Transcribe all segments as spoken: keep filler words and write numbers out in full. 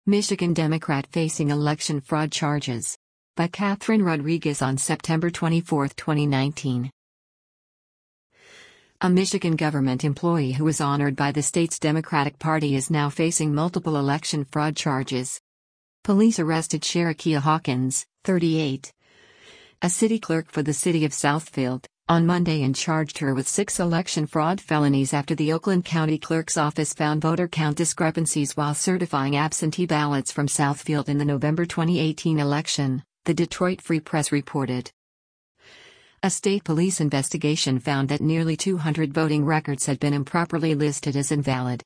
Michigan Democrat facing election fraud charges. By Catherine Rodriguez on September twenty-fourth, twenty nineteen. A Michigan government employee who was honored by the state's Democratic Party is now facing multiple election fraud charges. Police arrested Sherekia Hawkins, thirty-eight, a city clerk for the city of Southfield, on Monday and charged her with six election fraud felonies after the Oakland County Clerk's Office found voter count discrepancies while certifying absentee ballots from Southfield in the November twenty eighteen election, the Detroit Free Press reported. A state police investigation found that nearly two hundred voting records had been improperly listed as invalid.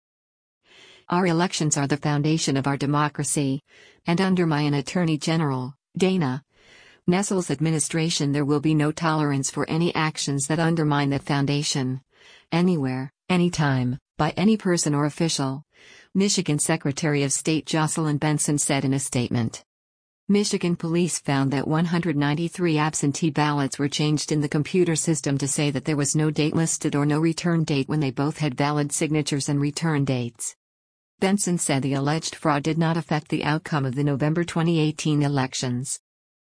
Our elections are the foundation of our democracy, and under my Attorney General, Dana Nessel's administration, there will be no tolerance for any actions that undermine that foundation, anywhere, anytime, by any person or official, Michigan Secretary of State Jocelyn Benson said in a statement. Michigan police found that one hundred ninety-three absentee ballots were changed in the computer system to say that there was no date listed or no return date when they both had valid signatures and return dates. Benson said the alleged fraud did not affect the outcome of the November twenty eighteen elections.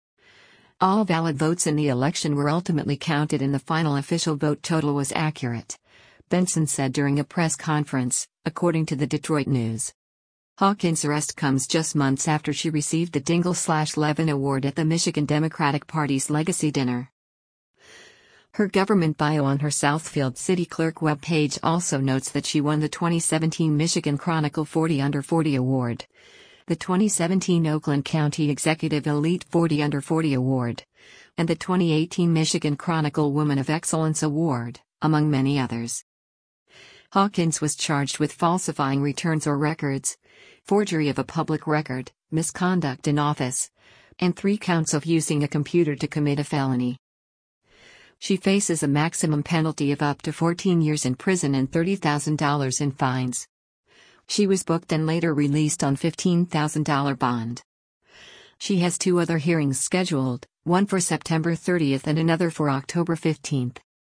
All valid votes in the election were ultimately counted and the final official vote total was accurate, Benson said during a press conference, according to the Detroit News. Hawkins' arrest comes just months after she received the Dingell-Levin Award at the Michigan Democratic Party's Legacy Dinner. Her government bio on her Southfield City Clerk webpage also notes that she won the twenty seventeen Michigan Chronicle forty under forty Award, the twenty seventeen Oakland County Executive Elite forty under forty Award, and the twenty eighteen Michigan Chronicle Woman of Excellence Award, among many others. Hawkins was charged with falsifying returns or records, forgery of a public record, misconduct in office, and three counts of using a computer to commit a felony. She faces a maximum penalty of up to fourteen years in prison and thirty thousand dollars in fines. She was booked and later released on fifteen thousand dollars bond. She has two other hearings scheduled, one for September thirtieth and another for October fifteenth.